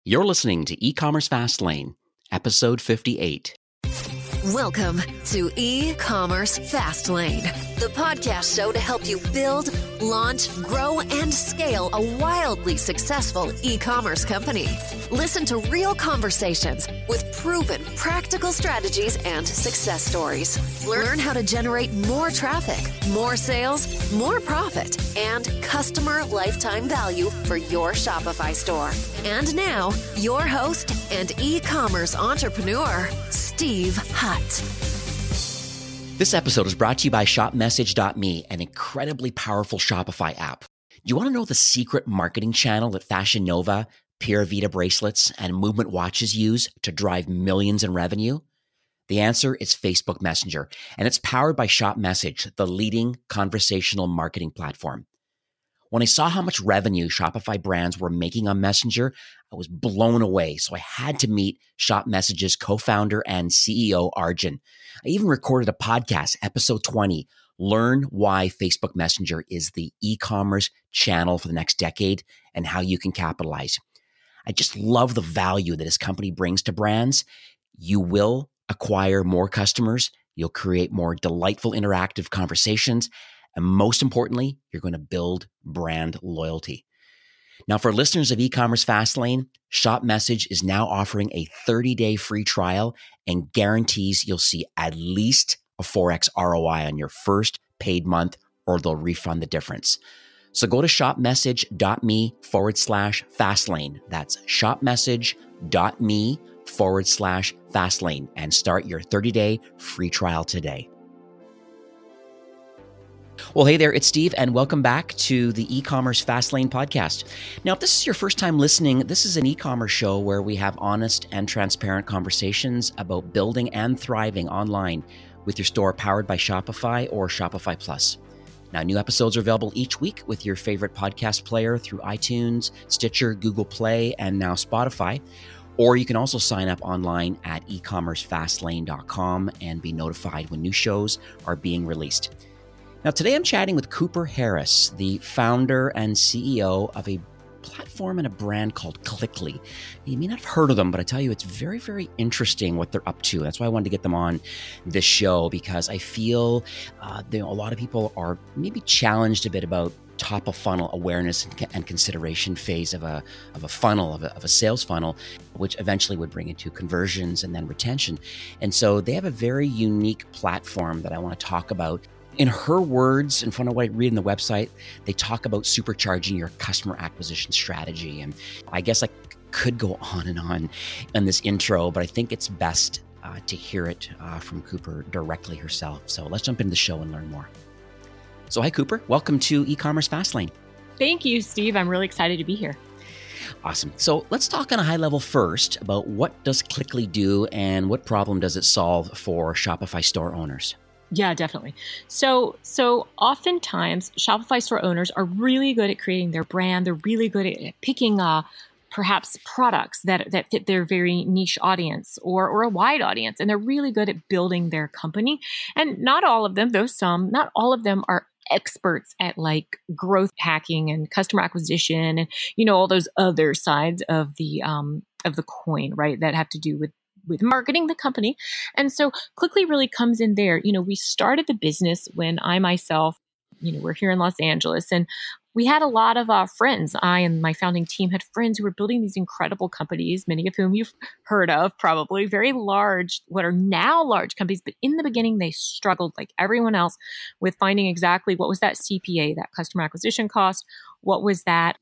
You're listening to E-Commerce Fastlane, episode 58. Welcome to E-Commerce Fastlane, the podcast show to help you build, launch, grow, and scale a wildly successful e-commerce company. Listen to real conversations with proven practical strategies and success stories. Learn how to generate more traffic, more sales, more profit, and customer lifetime value for your Shopify store. And now, your host and e-commerce entrepreneur, Steve Hutt. This episode is brought to you by ShopMessage.me, an incredibly powerful Shopify app. You want to know the secret marketing channel that Fashion Nova, Pura Vida bracelets, and Movement watches use to drive millions in revenue? The answer is Facebook Messenger, and it's powered by ShopMessage, the leading conversational marketing platform. When I saw how much revenue Shopify brands were making on Messenger, I was blown away. So I had to meet ShopMessage's co-founder and CEO, Arjun. I even recorded a podcast, episode 20, Learn Why Facebook Messenger is the e-commerce channel for the next decade and how you can capitalize. I just love the value that his company brings to brands. You will acquire more customers. You'll create more delightful interactive conversations. And most importantly, you're going to build brand loyalty. Now, for listeners of E-Commerce Fastlane, ShopMessage is now offering a 30-day free trial and guarantees you'll see at least a 4x ROI on your first paid month, or they'll refund the difference. So go to shopmessage.me/Fastlane. That's shopmessage.me/Fastlane and start your 30-day free trial today. Well, hey there, it's Steve, and welcome back to the E-Commerce Fastlane podcast. Now, if this is your first time listening, this is an e-commerce show where we have honest and transparent conversations about building and thriving online with your store powered by Shopify or Shopify Plus. Now, new episodes are available each week with your favorite podcast player through iTunes, Stitcher, Google Play, and now Spotify. Or you can also sign up online at ecommercefastlane.com and be notified when new shows are being released. Now, today I'm chatting with Cooper Harris, the founder and CEO of a platform and a brand called Clickly. You may not have heard of them, but I tell you, it's very, very interesting what they're up to. That's why I wanted to get them on this show, because I feel a lot of people are maybe challenged a bit about top of funnel awareness and consideration phase of a funnel, of a sales funnel, which eventually would bring into conversions and then retention. And so they have a very unique platform that I want to talk about. In her words, in front of what I read in the website, they talk about supercharging your customer acquisition strategy. And I guess I could go on and on in this intro, but I think it's best to hear it from Cooper directly herself. So let's jump into the show and learn more. So hi, Cooper. Welcome to E-Commerce Fastlane. Thank you, Steve. I'm really excited to be here. Awesome. So let's talk on a high level first about what does Clickly do and what problem does it solve for Shopify store owners? Yeah, definitely. So oftentimes Shopify store owners are really good at creating their brand. They're really good at picking perhaps products that fit their very niche audience or a wide audience. And they're really good at building their company. And not all of them, though some, not all of them are experts at like growth hacking and customer acquisition and, all those other sides of the coin, right? That have to do with marketing the company. And so Clickly really comes in there. We started the business when I myself, we're here in Los Angeles, and we had a lot of friends. I and my founding team had friends who were building these incredible companies, many of whom you've heard of, probably very large, what are now large companies. But in the beginning, they struggled like everyone else with finding exactly what was that CPA, that customer acquisition cost. What was that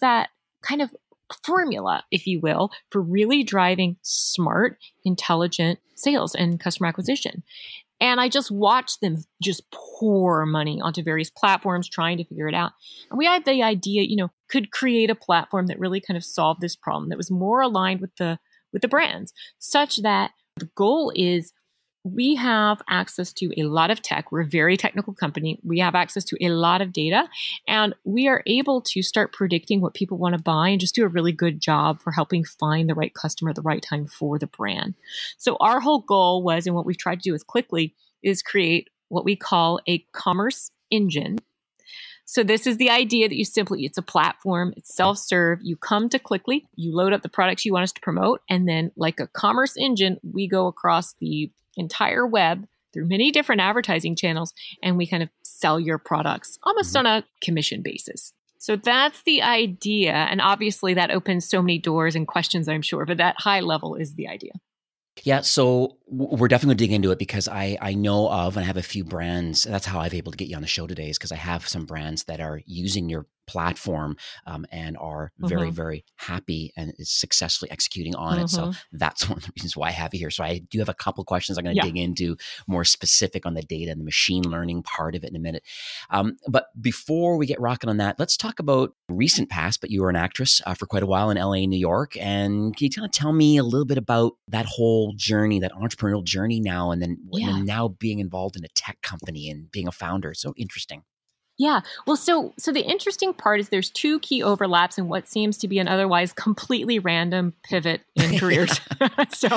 kind of formula, if you will, for really driving smart, intelligent sales and customer acquisition. And I just watched them just pour money onto various platforms trying to figure it out. And we had the idea, could create a platform that really kind of solved this problem, that was more aligned with the brands, such that the goal is we have access to a lot of tech. We're a very technical company. We have access to a lot of data, and we are able to start predicting what people want to buy and just do a really good job for helping find the right customer at the right time for the brand. So our whole goal was, and what we've tried to do with Clickly, is create what we call a commerce engine So this is the idea that it's a platform, it's self-serve. You come to Clickly, you load up the products you want us to promote, and then like a commerce engine, we go across the entire web through many different advertising channels, and we kind of sell your products almost on a commission basis. So that's the idea. And obviously that opens so many doors and questions, I'm sure, but that high level is the idea. Yeah, so we're definitely going to dig into it because I know of and I have a few brands. That's how I've been able to get you on the show today, is because I have some brands that are using your platform and are very, very happy and is successfully executing on it. So that's one of the reasons why I have you here. So I do have a couple of questions I'm going to dig into more specific on the data and the machine learning part of it in a minute. But before we get rocking on that, let's talk about recent past. But you were an actress for quite a while in LA, New York. And can you kind of tell me a little bit about that whole journey, that entrepreneurial journey now, and then now being involved in a tech company and being a founder? It's so interesting. Yeah. Well, so the interesting part is there's two key overlaps in what seems to be an otherwise completely random pivot in careers. So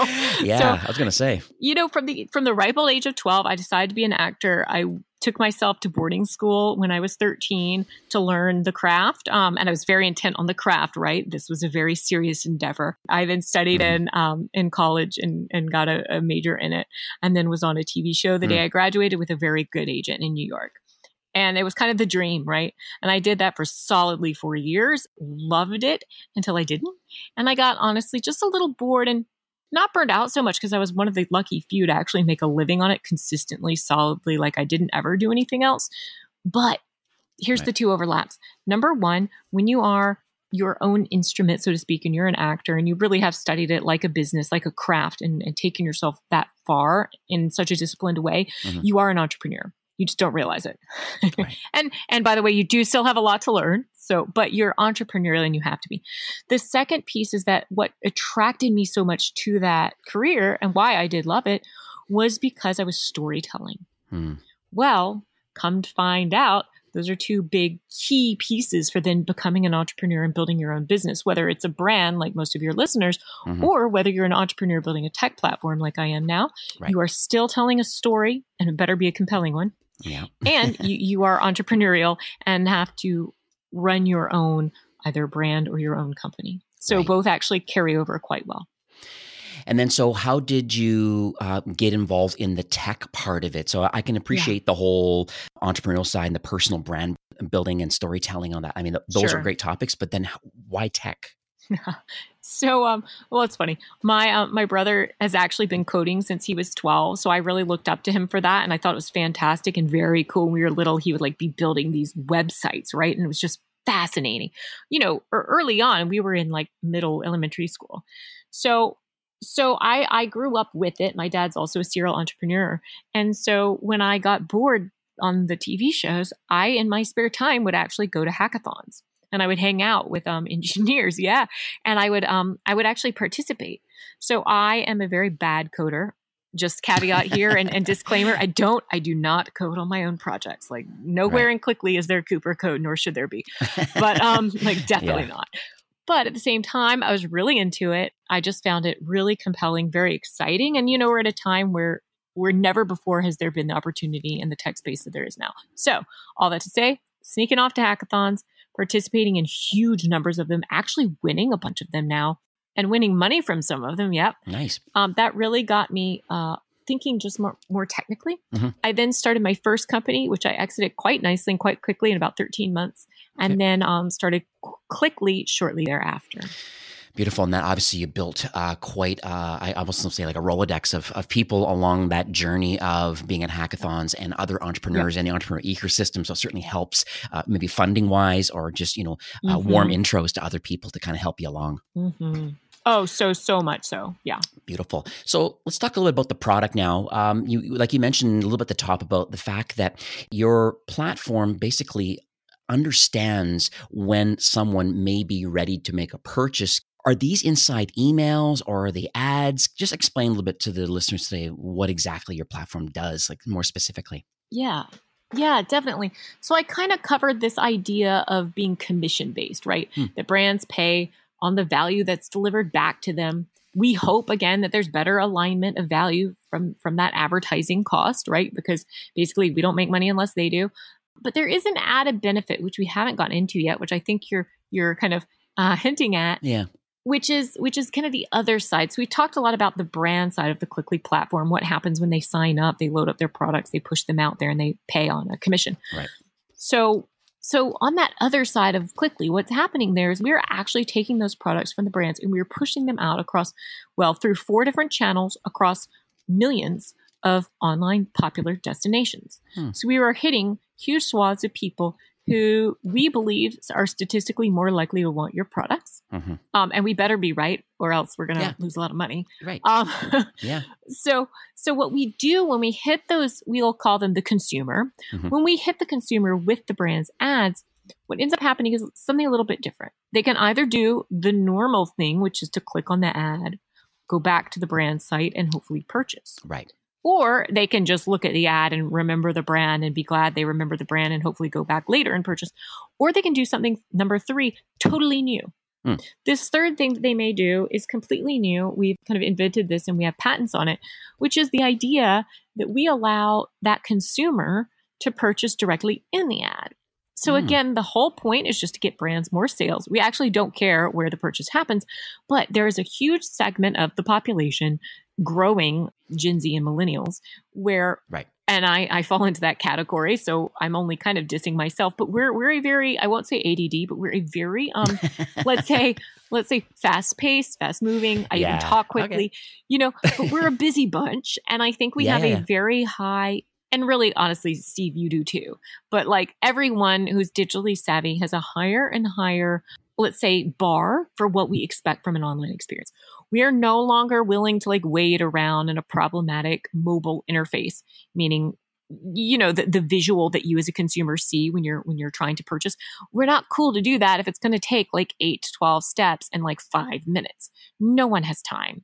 I was going to say, from the ripe old age of 12, I decided to be an actor. I took myself to boarding school when I was 13 to learn the craft. And I was very intent on the craft, right? This was a very serious endeavor. I then studied in college and got a major in it, and then was on a TV show the day I graduated with a very good agent in New York. And it was kind of the dream, right? And I did that for solidly 4 years, loved it until I didn't. And I got honestly just a little bored and not burned out so much because I was one of the lucky few to actually make a living on it consistently, solidly, like I didn't ever do anything else. But here's the two overlaps. Number one, when you are your own instrument, so to speak, and you're an actor and you really have studied it like a business, like a craft, and taken yourself that far in such a disciplined way, you are an entrepreneur. You just don't realize it. Right. And by the way, you do still have a lot to learn. But you're entrepreneurial and you have to be. The second piece is that what attracted me so much to that career and why I did love it was because I was storytelling. Well, come to find out, those are two big key pieces for then becoming an entrepreneur and building your own business, whether it's a brand like most of your listeners, or whether you're an entrepreneur building a tech platform like I am now. Right. You are still telling a story, and it better be a compelling one. Yeah. And you are entrepreneurial and have to run your own either brand or your own company. So both actually carry over quite well. And then, so how did you get involved in the tech part of it? So I can appreciate the whole entrepreneurial side and the personal brand building and storytelling on that. I mean, those are great topics, but then why tech? So, well, it's funny. My brother has actually been coding since he was 12. So I really looked up to him for that. And I thought it was fantastic and very cool. When we were little, he would be building these websites, right? And it was just fascinating. Early on, we were in middle elementary school. So I grew up with it. My dad's also a serial entrepreneur. And so when I got bored on the TV shows, I, in my spare time, would actually go to hackathons. And I would hang out with engineers, and I would actually participate. So I am a very bad coder. Just caveat here and disclaimer: I do not code on my own projects. Nowhere in Clickly is there Cooper code, nor should there be. But definitely not. But at the same time, I was really into it. I just found it really compelling, very exciting, and we're at a time where never before has there been the opportunity in the tech space that there is now. So all that to say, sneaking off to hackathons, participating in huge numbers of them, actually winning a bunch of them now, and winning money from some of them. Yep. Nice. That really got me thinking just more technically. I then started my first company, which I exited quite nicely and quite quickly in about 13 months, and then started Clickly shortly thereafter. Beautiful. And that obviously you built quite, I almost want to say a Rolodex of people along that journey of being at hackathons and other entrepreneurs in the entrepreneur ecosystem. So it certainly helps maybe funding wise or just, warm intros to other people to kind of help you along. Oh, so much so. Yeah. Beautiful. So let's talk a little bit about the product now. You mentioned a little bit at the top about the fact that your platform basically understands when someone may be ready to make a purchase. Are these inside emails or are they ads? Just explain a little bit to the listeners today what exactly your platform does, more specifically. Yeah, definitely. So I kind of covered this idea of being commission-based, right? That brands pay on the value that's delivered back to them. We hope, again, that there's better alignment of value from that advertising cost, right? Because basically we don't make money unless they do. But there is an added benefit, which we haven't gotten into yet, which I think you're kind of hinting at. Yeah. Which is kind of the other side. So we talked a lot about the brand side of the Clickly platform. What happens when they sign up, they load up their products, they push them out there, and they pay on a commission. Right. So on that other side of Clickly, what's happening there is we're actually taking those products from the brands and we're pushing them out across, through 4 different channels across millions of online popular destinations. So we are hitting huge swaths of people who we believe are statistically more likely to want your products. And we better be right, or else we're going to lose a lot of money. Right. Yeah. So what we do when we hit those, we'll call them the consumer. When we hit the consumer with the brand's ads, what ends up happening is something a little bit different. They can either do the normal thing, which is to click on the ad, go back to the brand site, and hopefully purchase. Right. Or they can just look at the ad and remember the brand and be glad they remember the brand and hopefully go back later and purchase. Or they can do something, number 3, totally new. This third thing that they may do is completely new. We've kind of invented this and we have patents on it, which is the idea that we allow that consumer to purchase directly in the ad. So again, the whole point is just to get brands more sales. We actually don't care where the purchase happens, but there is a huge segment of the population, growing Gen Z and millennials, where, and I fall into that category, so I'm only kind of dissing myself, but we're a very, I won't say ADD, but we're a very, let's say fast paced, fast moving. I even talk quickly, but we're a busy bunch. And I think we have a very high, and really, honestly, Steve, you do too. But like everyone who's digitally savvy has a higher and higher, let's say, bar for what we expect from an online experience. We are no longer willing to like wade around in a problematic mobile interface, meaning, the visual that you as a consumer see when you're trying to purchase. We're not cool to do that if it's going to take like 8 to 12 steps and like 5 minutes. No one has time.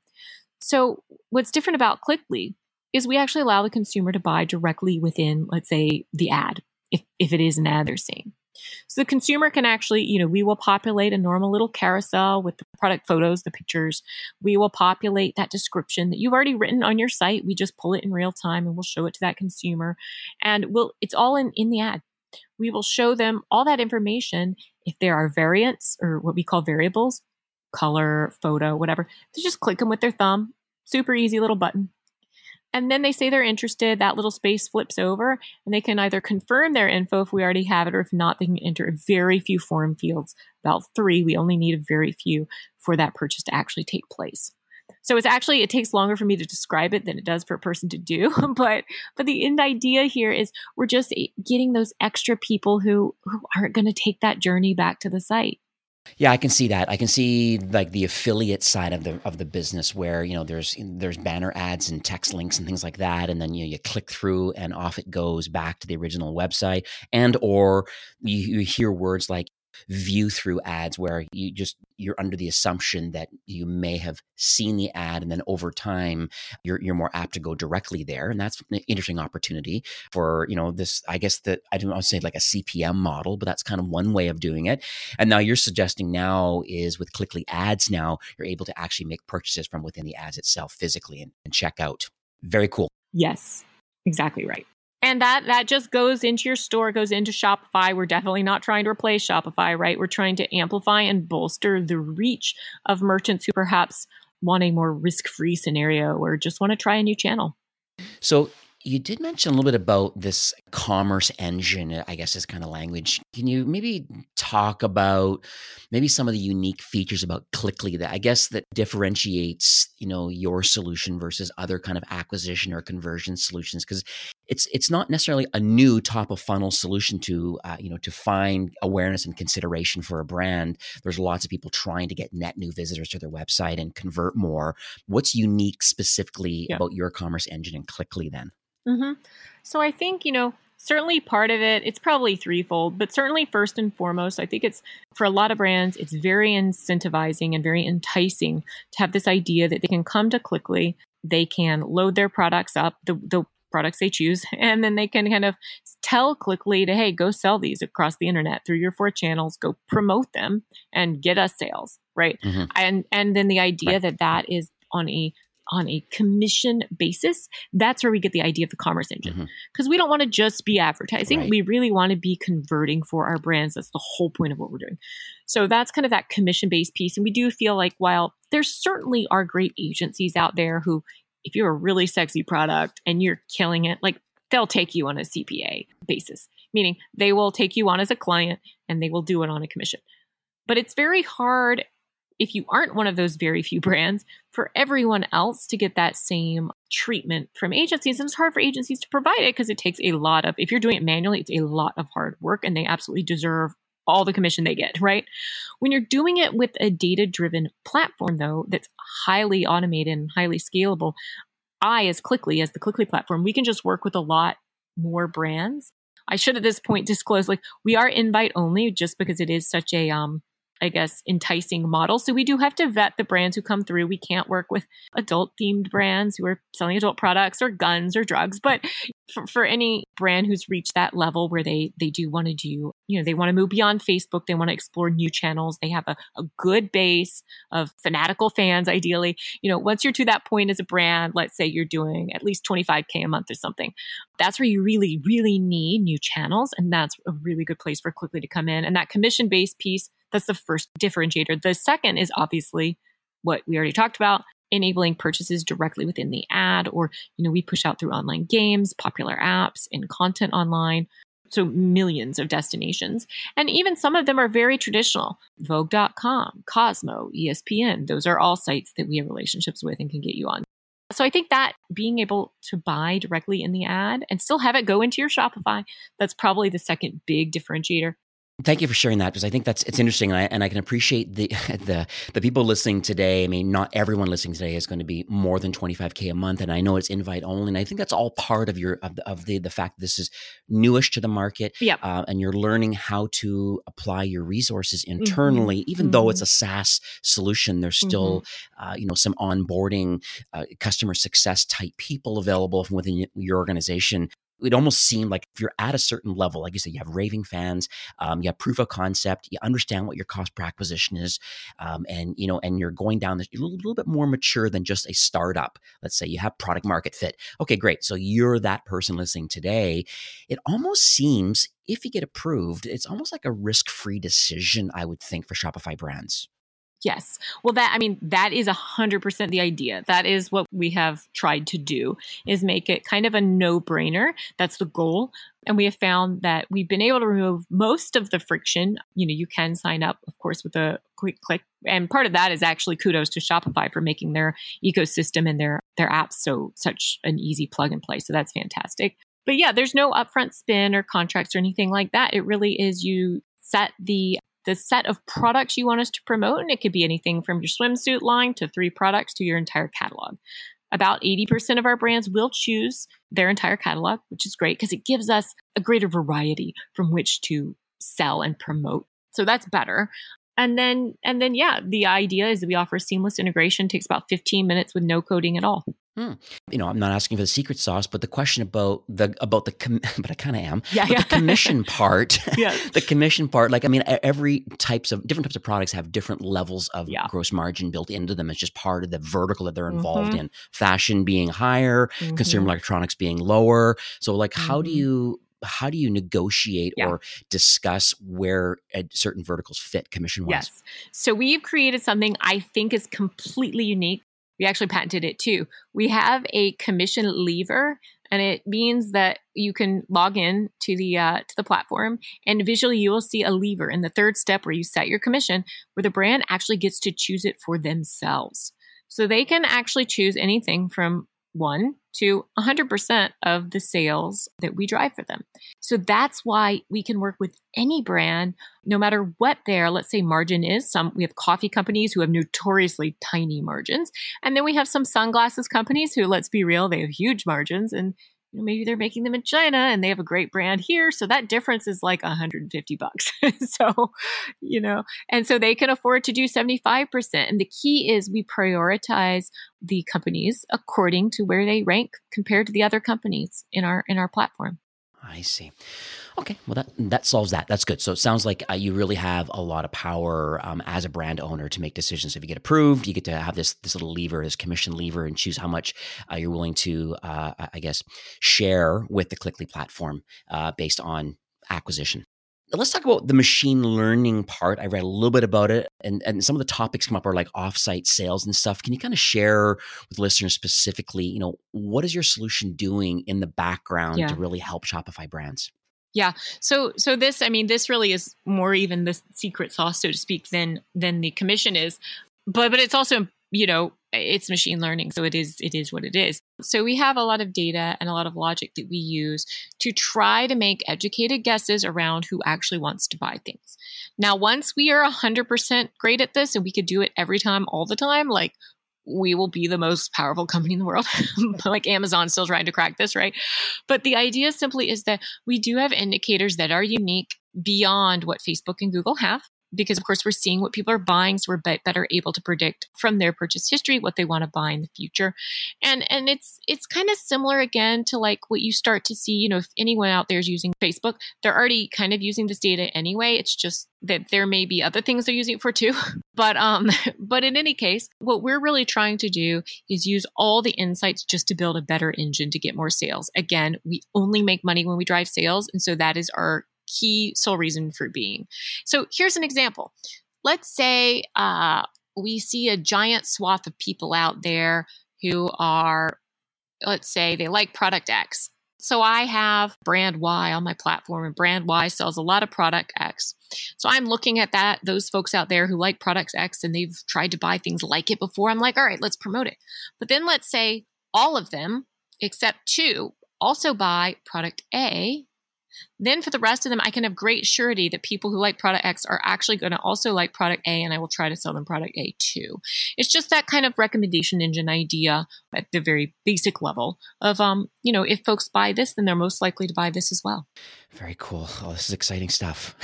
So what's different about Clickly is we actually allow the consumer to buy directly within, let's say, the ad, if it is an ad they're seeing. So the consumer can actually, we will populate a normal little carousel with the product photos, the pictures. We will populate that description that you've already written on your site. We just pull it in real time and we'll show it to that consumer. And it's all in the ad. We will show them all that information. If there are variants or what we call variables, color, photo, whatever, they just click them with their thumb. Super easy little button. And then they say they're interested, that little space flips over and they can either confirm their info if we already have it, or if not, they can enter very few form fields, about 3. We only need a very few for that purchase to actually take place. So it takes longer for me to describe it than it does for a person to do. But the end idea here is we're just getting those extra people who aren't going to take that journey back to the site. Yeah, I can see that. I can see like the affiliate side of the business where, there's banner ads and text links and things like that. And then, you click through and off it goes back to the original website, and, or you hear words like view through ads where you're under the assumption that you may have seen the ad, and then over time you're more apt to go directly there. And that's an interesting opportunity for, this, I guess that I don't want to say like a CPM model, but that's kind of one way of doing it. And now you're suggesting now is with Clickly ads, now you're able to actually make purchases from within the ads itself physically and check out. Very cool. Yes, exactly right. And that just goes into your store, goes into Shopify. We're definitely not trying to replace Shopify, right? We're trying to amplify and bolster the reach of merchants who perhaps want a more risk-free scenario or just want to try a new channel. So you did mention a little bit about this commerce engine, I guess is kind of language. Can you maybe talk about maybe some of the unique features about Clickly that I guess that differentiates, your solution versus other kind of acquisition or conversion solutions? Because it's not necessarily a new top of funnel solution to find awareness and consideration for a brand. There's lots of people trying to get net new visitors to their website and convert more. What's unique specifically about your commerce engine and Clickly then? Mm-hmm. So I think, certainly part of it, it's probably threefold, but certainly first and foremost, I think it's for a lot of brands, it's very incentivizing and very enticing to have this idea that they can come to Clickly, they can load their products up, the products they choose, and then they can kind of tell Clickly to, hey, go sell these across the internet through your 4 channels, go promote them and get us sales, right? Mm-hmm. And then the idea that is on a on a commission basis, that's where we get the idea of the commerce engine. Because we don't want to just be advertising. Right. We really want to be converting for our brands. That's the whole point of what we're doing. So that's kind of that commission-based piece. And we do feel like while there certainly are great agencies out there who, if you're a really sexy product and you're killing it, like they'll take you on a CPA basis, meaning they will take you on as a client and they will do it on a commission. But it's very hard if you aren't one of those very few brands for everyone else to get that same treatment from agencies. And it's hard for agencies to provide it because it takes a lot of, if you're doing it manually, it's a lot of hard work and they absolutely deserve all the commission they get, right? When you're doing it with a data-driven platform, though, that's highly automated and highly scalable, as Clickly, as the Clickly platform, we can just work with a lot more brands. I should at this point disclose, like, we are invite only just because it is such a, enticing model. So we do have to vet the brands who come through. We can't work with adult themed brands who are selling adult products or guns or drugs. But for any brand who's reached that level where they do want to do, they want to move beyond Facebook. They want to explore new channels. They have a good base of fanatical fans, ideally. Once you're to that point as a brand, let's say you're doing at least $25K a month or something, that's where you really, really need new channels. And that's a really good place for Clickly to come in. And that commission-based piece, that's the first differentiator. The second is obviously what we already talked about, enabling purchases directly within the ad, or, we push out through online games, popular apps, and content online. So millions of destinations. And even some of them are very traditional. Vogue.com, Cosmo, ESPN. Those are all sites that we have relationships with and can get you on. So I think that being able to buy directly in the ad and still have it go into your Shopify, that's probably the second big differentiator. Thank you for sharing that, because I think it's interesting, and I can appreciate the people listening today. I mean, not everyone listening today is going to be more than $25K a month, and I know it's invite only, and I think that's all part of the fact that this is newish to the market, and you're learning how to apply your resources internally. Even though it's a SaaS solution, there's still some onboarding, customer success type people available from within your organization. It almost seemed like if you're at a certain level, like you said, you have raving fans, you have proof of concept, you understand what your cost per acquisition is, and you're going down this, you're a little bit more mature than just a startup. Let's say you have product market fit. Okay, great. So you're that person listening today. It almost seems, if you get approved, it's almost like a risk-free decision, I would think, for Shopify brands. Yes. Well, that is 100% the idea. That is what we have tried to do, is make it kind of a no-brainer. That's the goal. And we have found that we've been able to remove most of the friction. You can sign up, of course, with a quick click. And part of that is actually kudos to Shopify for making their ecosystem and their apps such an easy plug and play. So that's fantastic. But yeah, there's no upfront spin or contracts or anything like that. It really is, you set the set of products you want us to promote. And it could be anything from your swimsuit line to 3 products to your entire catalog. About 80% of our brands will choose their entire catalog, which is great because it gives us a greater variety from which to sell and promote. So that's better. And then, the idea is that we offer seamless integration. It takes about 15 minutes with no coding at all. I'm not asking for the secret sauce, but the question but I kind of am. Yeah. The commission part, Yes. The commission part, different types of products have different levels of gross margin built into them. It's just part of the vertical that they're involved in. Fashion being higher, consumer electronics being lower. So how do you negotiate or discuss where certain verticals fit commission-wise? Yes. So we've created something I think is completely unique. We actually patented it too. We have a commission lever, and it means that you can log in to the platform, and visually you will see a lever in the third step where you set your commission, where the brand actually gets to choose it for themselves. So they can actually choose anything from 1 to 100% of the sales that we drive for them. So that's why we can work with any brand, no matter what their, let's say, margin is. We have coffee companies who have notoriously tiny margins. And then we have some sunglasses companies who, let's be real, they have huge margins. And maybe they're making them in China and they have a great brand here. So that difference is like $150. So, and so they can afford to do 75%. And the key is we prioritize the companies according to where they rank compared to the other companies in our platform. I see. Okay, well that solves that. That's good. So it sounds like you really have a lot of power as a brand owner to make decisions. If you get approved, you get to have this little lever, this commission lever, and choose how much you're willing to, I guess, share with the Clickly platform based on acquisition. Let's talk about the machine learning part. I read a little bit about it, and some of the topics come up are like offsite sales and stuff. Can you kind of share with listeners specifically, what is your solution doing in the background to really help Shopify brands? Yeah. So this, I mean, this really is more even the secret sauce, so to speak, than the commission is. But it's also, it's machine learning. So it is what it is. So we have a lot of data and a lot of logic that we use to try to make educated guesses around who actually wants to buy things. Now, once we are 100% great at this and we could do it every time, all the time, like, we will be the most powerful company in the world. Like Amazon still trying to crack this, right? But the idea simply is that we do have indicators that are unique beyond what Facebook and Google have. Because of course we're seeing what people are buying, so we're better able to predict from their purchase history what they want to buy in the future. And it's kind of similar again to like what you start to see, if anyone out there is using Facebook, they're already kind of using this data anyway. It's just that there may be other things they're using it for too. But in any case, what we're really trying to do is use all the insights just to build a better engine to get more sales. Again, we only make money when we drive sales, and so that is our key sole reason for being. So here's an example. Let's say we see a giant swath of people out there who are, let's say they like product X. So I have brand Y on my platform, and brand Y sells a lot of product X. So I'm looking at those folks out there who like products X and they've tried to buy things like it before. I'm like, all right, let's promote it. But then let's say all of them, except 2, also buy product A. Then for the rest of them, I can have great surety that people who like product X are actually going to also like product A, and I will try to sell them product A too. It's just that kind of recommendation engine idea at the very basic level of, if folks buy this, then they're most likely to buy this as well. Very cool. Oh, this is exciting stuff.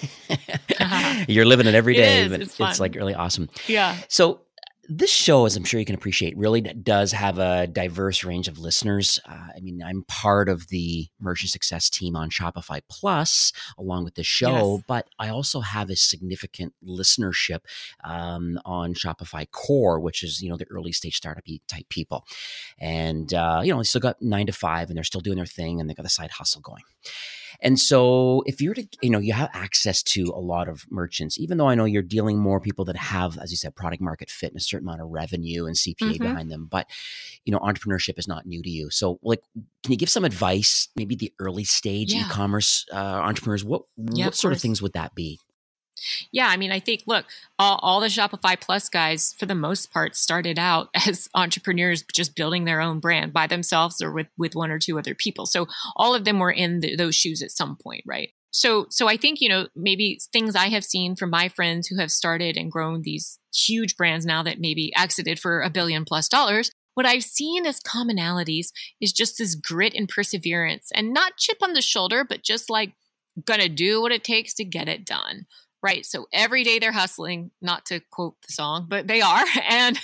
You're living it every day, but it's like really awesome. Yeah. So this show, as I'm sure you can appreciate, really does have a diverse range of listeners. I'm part of the merchant success team on Shopify Plus, along with this show, yes. But I also have a significant listenership on Shopify Core, which is, the early stage startup type people. And, they still got 9 to 5 and they're still doing their thing and they got the side hustle going. And so if you're to, you have access to a lot of merchants, even though I know you're dealing more people that have, as you said, product market fit and a certain amount of revenue and CPA behind them. But, entrepreneurship is not new to you. So can you give some advice, maybe the early stage e-commerce entrepreneurs? What sort of things would that be? Yeah, I think, look, all the Shopify Plus guys, for the most part, started out as entrepreneurs just building their own brand by themselves or with 1 or 2 other people. So all of them were in those shoes at some point, right? So I think, maybe things I have seen from my friends who have started and grown these huge brands now that maybe exited for $1 billion+, what I've seen as commonalities is just this grit and perseverance, and not chip on the shoulder, but just like gonna do what it takes to get it done. Right. So every day they're hustling, not to quote the song, but they are. And,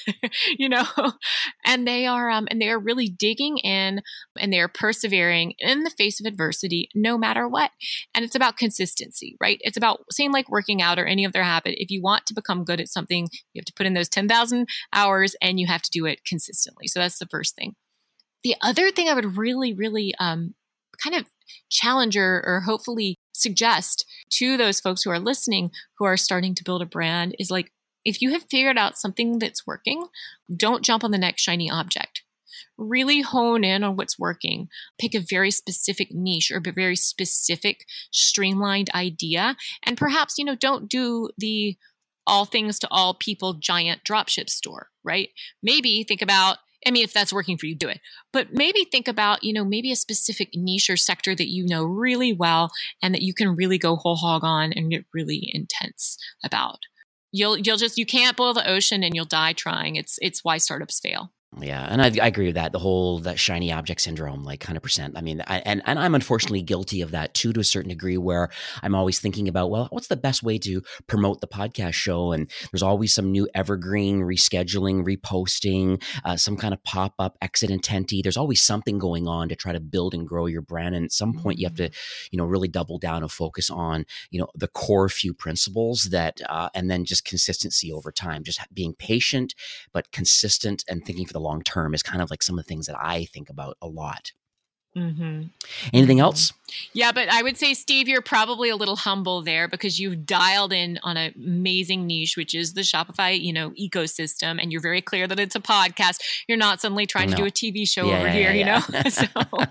and they are really digging in and they're persevering in the face of adversity, no matter what. And it's about consistency, right? It's about same like working out or any other habit. If you want to become good at something, you have to put in those 10,000 hours and you have to do it consistently. So that's the first thing. The other thing I would really, really kind of challenge or hopefully suggest to those folks who are listening, who are starting to build a brand, is like, if you have figured out something that's working, don't jump on the next shiny object. Really hone in on what's working. Pick a very specific niche or a very specific streamlined idea. And perhaps, don't do the all things to all people giant dropship store, right? Maybe think about, if that's working for you, do it. But maybe think about, maybe a specific niche or sector that you know really well and that you can really go whole hog on and get really intense about. You can't boil the ocean and you'll die trying. It's why startups fail. Yeah, and I agree with that. That shiny object syndrome, like 100%. I mean, and I'm unfortunately guilty of that too, to a certain degree, where I'm always thinking about, well, what's the best way to promote the podcast show? And there's always some new evergreen rescheduling, reposting, some kind of pop up exit intenti. There's always something going on to try to build and grow your brand. And at some point, you have to, really double down and focus on, the core few principles that, and then just consistency over time, just being patient but consistent and thinking for the long term is kind of like some of the things that I think about a lot. Mm-hmm. Anything else? Yeah, but I would say, Steve, you're probably a little humble there because you've dialed in on an amazing niche, which is the Shopify, ecosystem. And you're very clear that it's a podcast. You're not suddenly trying to do a TV show over here, you know? So,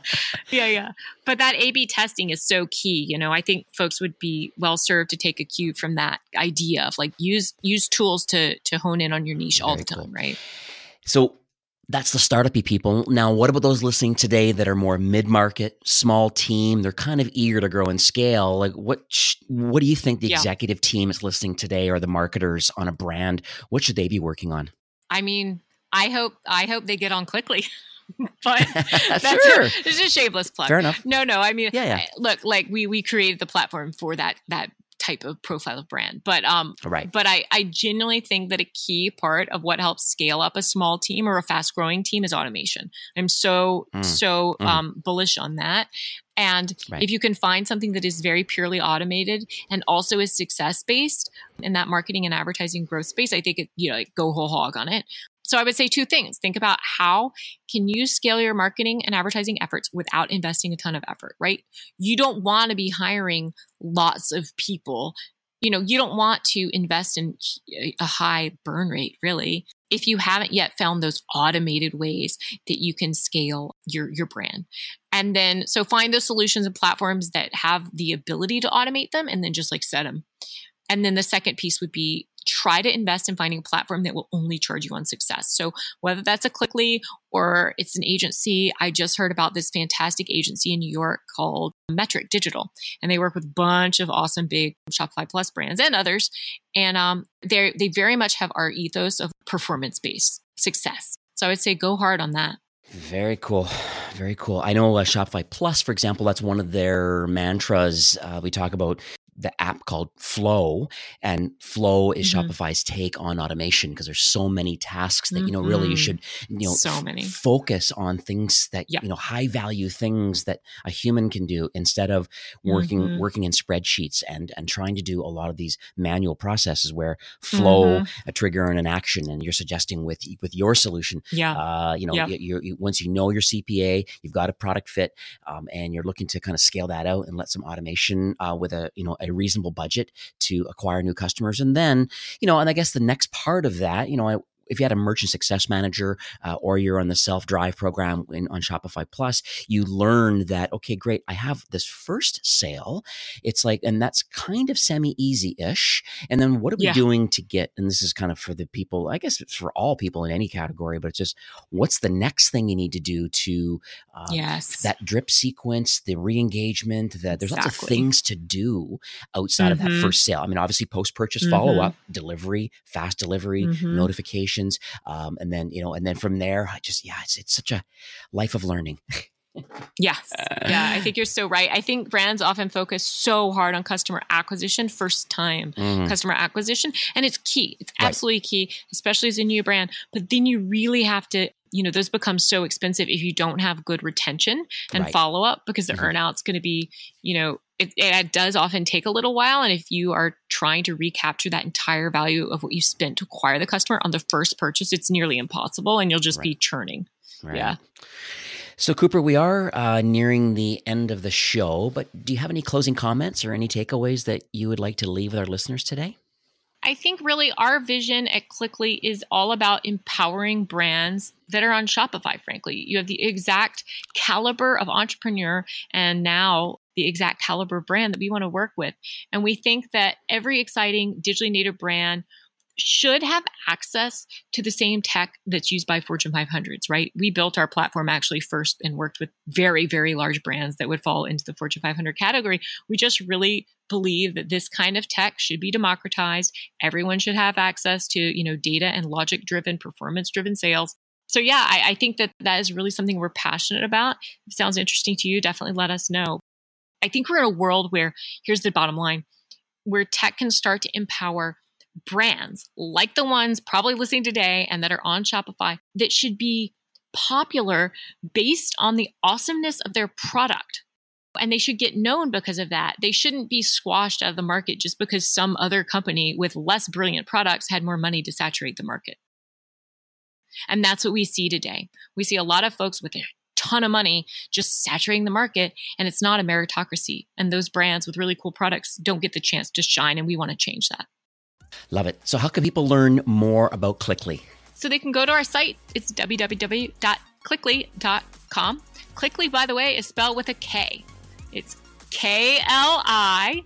yeah. But that A/B testing is so key. I think folks would be well served to take a cue from that idea of like use tools to hone in on your niche all the time, right? So that's the startup-y people. Now, what about those listening today that are more mid-market, small team? They're kind of eager to grow and scale. Like, what do you think the executive team is listening today, or the marketers on a brand? What should they be working on? I mean, I hope they get on quickly. But sure. It's a shameless plug. Fair enough. No. I mean, yeah. Look, like we created the platform for that type of profile of brand. But right. But I genuinely think that a key part of what helps scale up a small team or a fast growing team is automation. I'm so bullish on that. And if you can find something that is very purely automated and also is success based in that marketing and advertising growth space, I think go whole hog on it. So I would say two things. Think about how can you scale your marketing and advertising efforts without investing a ton of effort, right? You don't want to be hiring lots of people. You don't want to invest in a high burn rate, really, if you haven't yet found those automated ways that you can scale your brand. And then, so find those solutions and platforms that have the ability to automate them, and then just like set them. And then the second piece would be try to invest in finding a platform that will only charge you on success. So whether that's a Clickly or it's an agency, I just heard about this fantastic agency in New York called Metric Digital, and they work with a bunch of awesome big Shopify Plus brands and others. And they very much have our ethos of performance-based success. So I would say go hard on that. Very cool. Very cool. I know Shopify Plus, for example, that's one of their mantras. We talk about the app called Flow, and Flow is Shopify's take on automation, because there's so many tasks that, really you should, so many focus on things that, high value things that a human can do, instead of working in spreadsheets and trying to do a lot of these manual processes where Flow, a trigger and an action, and you're suggesting with your solution, you once you know your CPA, you've got a product fit, and you're looking to kind of scale that out and let some automation with a reasonable budget to acquire new customers. And then, and I guess the next part of that, if you had a merchant success manager or you're on the self-drive program on Shopify Plus, you learn that, okay, great, I have this first sale. It's like, and that's kind of semi-easy-ish. And then what are we doing to get, and this is kind of for the people, I guess it's for all people in any category, but it's just, what's the next thing you need to do to that drip sequence, the re-engagement, that there's lots of things to do outside of that first sale. I mean, obviously post-purchase follow-up, delivery, fast delivery, notifications, and then from there, it's such a life of learning. Yes. I think you're so right. I think brands often focus so hard on customer acquisition, first time customer acquisition. And it's key. It's absolutely key, especially as a new brand. But then you really have to, those become so expensive if you don't have good retention and follow up, because the earnout's going to be, it does often take a little while. And if you are trying to recapture that entire value of what you spent to acquire the customer on the first purchase, it's nearly impossible, and you'll just be churning. Right. Yeah. So Cooper, we are nearing the end of the show, but do you have any closing comments or any takeaways that you would like to leave with our listeners today? I think really our vision at Clickly is all about empowering brands that are on Shopify, frankly. You have the exact caliber of entrepreneur and now the exact caliber brand that we want to work with. And we think that every exciting digitally native brand should have access to the same tech that's used by Fortune 500s, right? We built our platform actually first and worked with very, very large brands that would fall into the Fortune 500 category. We just really believe that this kind of tech should be democratized. Everyone should have access to, data and logic-driven, performance-driven sales. So yeah, I think that is really something we're passionate about. If it sounds interesting to you, definitely let us know. I think we're in a world where, here's the bottom line, where tech can start to empower brands like the ones probably listening today and that are on Shopify that should be popular based on the awesomeness of their product. And they should get known because of that. They shouldn't be squashed out of the market just because some other company with less brilliant products had more money to saturate the market. And that's what we see today. We see a lot of folks with a ton of money just saturating the market, and it's not a meritocracy. And those brands with really cool products don't get the chance to shine, and we want to change that. Love it. So how can people learn more about Clickly? So they can go to our site. It's www.clickly.com. Clickly, by the way, is spelled with a K. It's Klickly,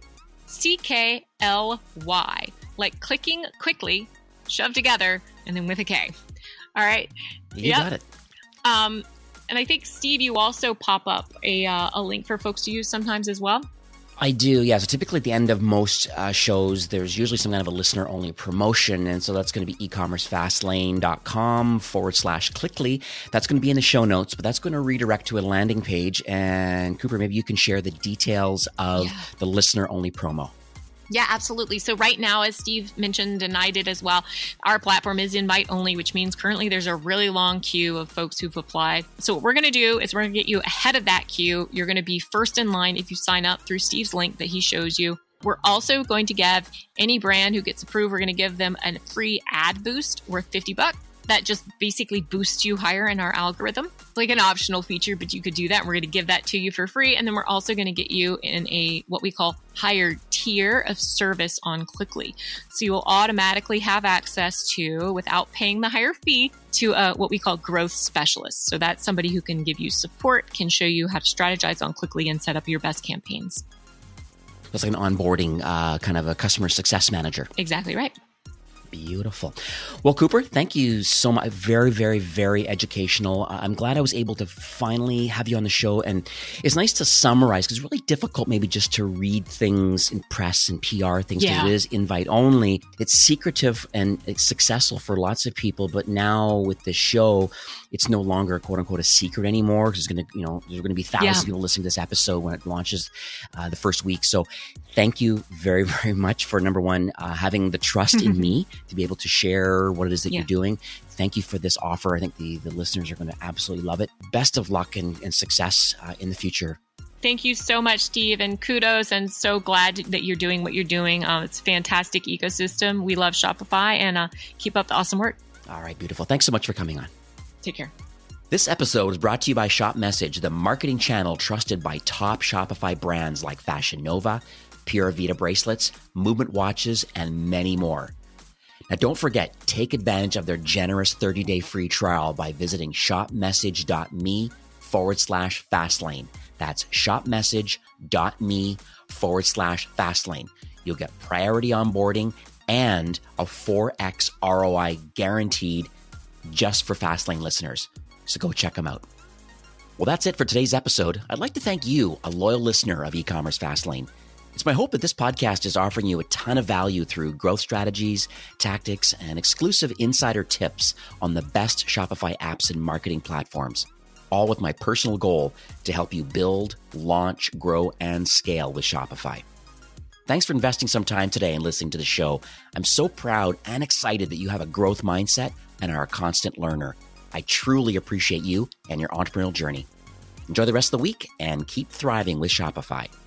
like clicking quickly, shoved together, and then with a K. All right. You got it. And I think, Steve, you also pop up a link for folks to use sometimes as well. I do, yeah. So typically at the end of most shows, there's usually some kind of a listener-only promotion. And so that's going to be ecommercefastlane.com/Clickly. That's going to be in the show notes, but that's going to redirect to a landing page. And Cooper, maybe you can share the details of the listener-only promo. Yeah, absolutely. So right now, as Steve mentioned, and I did as well, our platform is invite only, which means currently there's a really long queue of folks who've applied. So what we're going to do is we're going to get you ahead of that queue. You're going to be first in line if you sign up through Steve's link that he shows you. We're also going to give any brand who gets approved, we're going to give them a free ad boost worth $50. That just basically boosts you higher in our algorithm. It's like an optional feature, but you could do that. And we're going to give that to you for free. And then we're also going to get you in a what we call higher tier of service on Clickly. So you will automatically have access to, without paying the higher fee, to what we call growth specialists. So that's somebody who can give you support, can show you how to strategize on Clickly and set up your best campaigns. It's like an onboarding kind of a customer success manager. Exactly right. Beautiful. Well, Cooper, thank you so much. Very, very, very educational. I'm glad I was able to finally have you on the show. And it's nice to summarize because it's really difficult maybe just to read things in press and PR things because it is invite only. It's secretive and it's successful for lots of people. But now with the show, it's no longer quote unquote a secret anymore because there's going to be thousands of people listening to this episode when it launches the first week. So thank you very, very much for number one, having the trust in me to be able to share what it is that you're doing. Thank you for this offer. I think the listeners are going to absolutely love it. Best of luck and success in the future. Thank you so much, Steve, and kudos, and so glad that you're doing what you're doing. It's a fantastic ecosystem. We love Shopify, and keep up the awesome work. All right, beautiful. Thanks so much for coming on. Take care. This episode is brought to you by ShopMessage, the marketing channel trusted by top Shopify brands like Fashion Nova, Pura Vida bracelets, Movement watches, and many more. Now, don't forget, take advantage of their generous 30-day free trial by visiting shopmessage.me/Fastlane. That's shopmessage.me/Fastlane. You'll get priority onboarding and a 4x ROI guaranteed just for Fastlane listeners. So go check them out. Well, that's it for today's episode. I'd like to thank you, a loyal listener of E-commerce Fastlane. It's my hope that this podcast is offering you a ton of value through growth strategies, tactics, and exclusive insider tips on the best Shopify apps and marketing platforms, all with my personal goal to help you build, launch, grow, and scale with Shopify. Thanks for investing some time today and listening to the show. I'm so proud and excited that you have a growth mindset and are a constant learner. I truly appreciate you and your entrepreneurial journey. Enjoy the rest of the week and keep thriving with Shopify.